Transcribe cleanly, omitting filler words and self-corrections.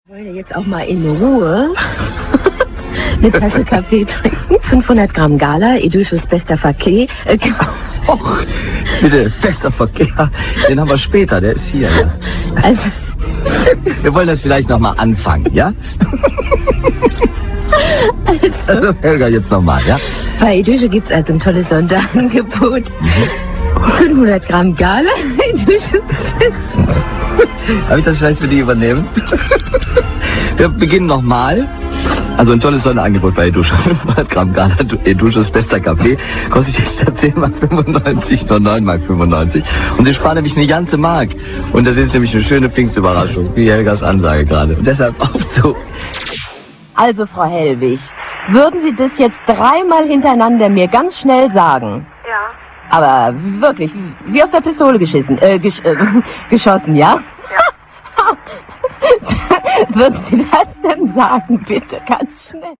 Ich wollte jetzt auch mal in Ruhe eine Tasse Kaffee trinken. 500 Gramm Gala, Edusches bester Verkehr. Och, bitte, bester Verkehr. Den haben wir später, der ist hier. Ja. Also, wir wollen das vielleicht nochmal anfangen, ja? Also, Helga, jetzt nochmal, ja? Bei Edusche gibt's also ein tolles Sonderangebot. 500 Gramm Gala, Edusches bester. Darf ich das vielleicht für dich übernehmen? Wir beginnen nochmal. Also ein tolles Sonderangebot bei Edusche. 500 Gramm Gala, Edusches bester Kaffee. Kostet jetzt statt 10,95 nur 9,95. Und Sie sparen nämlich eine ganze Mark. Und das ist nämlich eine schöne Pfingstüberraschung, wie Helgas Ansage gerade. Und deshalb auf so. Also, Frau Hellwig, würden Sie das jetzt 3-mal hintereinander mir ganz schnell sagen? Ja. Aber wirklich, wie aus der Pistole geschossen, ja? Ja. Würden Sie das denn sagen, bitte, ganz schnell?